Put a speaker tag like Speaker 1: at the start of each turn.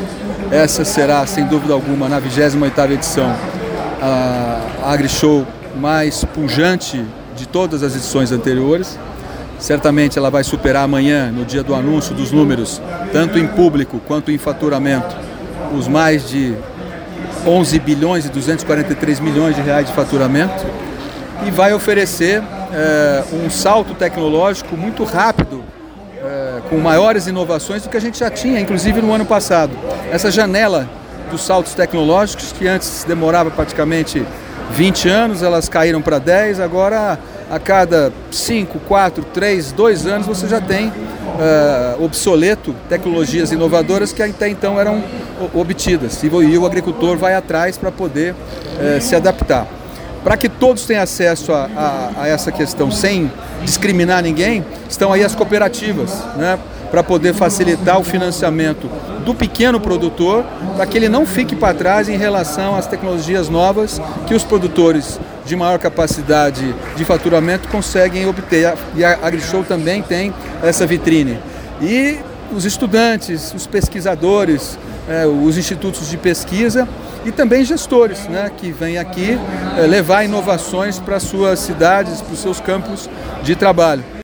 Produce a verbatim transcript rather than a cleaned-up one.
Speaker 1: Essa será, sem dúvida alguma, na vigésima oitava edição, a AgriShow mais pujante de todas as edições anteriores. Certamente ela vai superar amanhã, no dia do anúncio dos números, tanto em público quanto em faturamento, os mais de onze bilhões e duzentos e quarenta e três milhões de reais de faturamento, e vai oferecer é, um salto tecnológico muito rápido, é, com maiores inovações do que a gente já tinha, inclusive no ano passado. Essa janela dos saltos tecnológicos, que antes demorava praticamente vinte anos, elas caíram para dez, agora a cada cinco, quatro, três, dois anos você já tem uh, obsoleto tecnologias inovadoras que até então eram obtidas, e o agricultor vai atrás para poder uh, se adaptar. Para que todos tenham acesso a, a, a essa questão sem discriminar ninguém, estão aí as cooperativas, né, para poder facilitar o financiamento do pequeno produtor, para que ele não fique para trás em relação às tecnologias novas que os produtores de maior capacidade de faturamento conseguem obter. E a AgriShow também tem essa vitrine. E os estudantes, os pesquisadores, é, os institutos de pesquisa e também gestores, né, que vêm aqui é, levar inovações para as suas cidades, para os seus campos de trabalho.